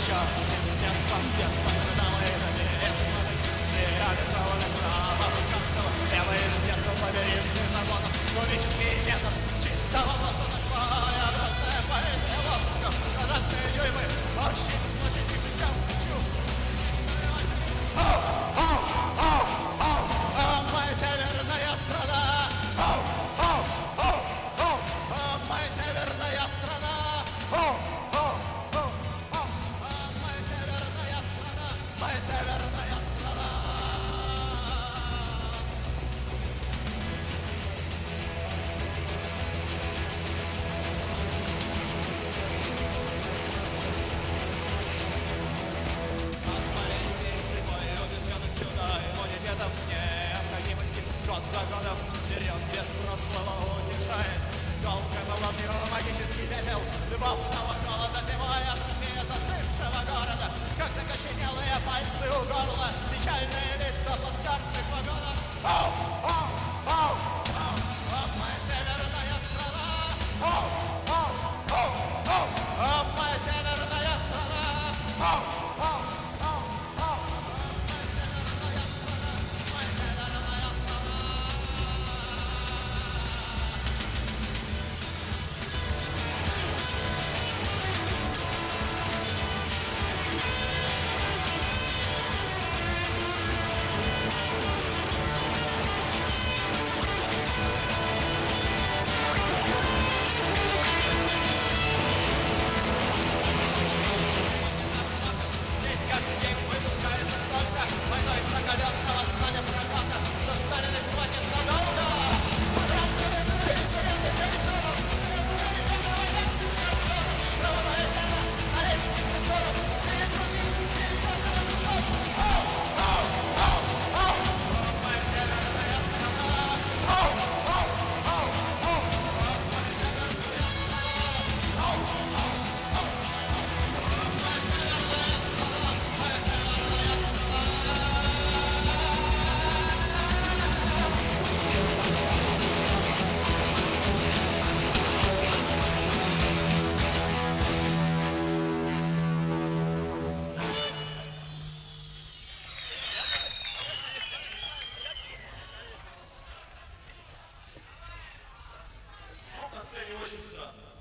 детства, родовыми этнами реализованы право каждого. Прямо из детства лабиринтных законов, кубический метод чистого воздуха, своеобразная поэзия воздуха, квадратные дюймы, площадь, площади, причем моя северная страна, моя северная страна, моя северная страна, моя северная страна. Год за годом вперед без прошлого утешает. Долго положил магический пепел любовного холода зимой, атрофия застывшего города, как закоченелые пальцы у горла, печальные лица плацкартных вагонов. Моя северная страна, моя северная страна. На сцене очень странно.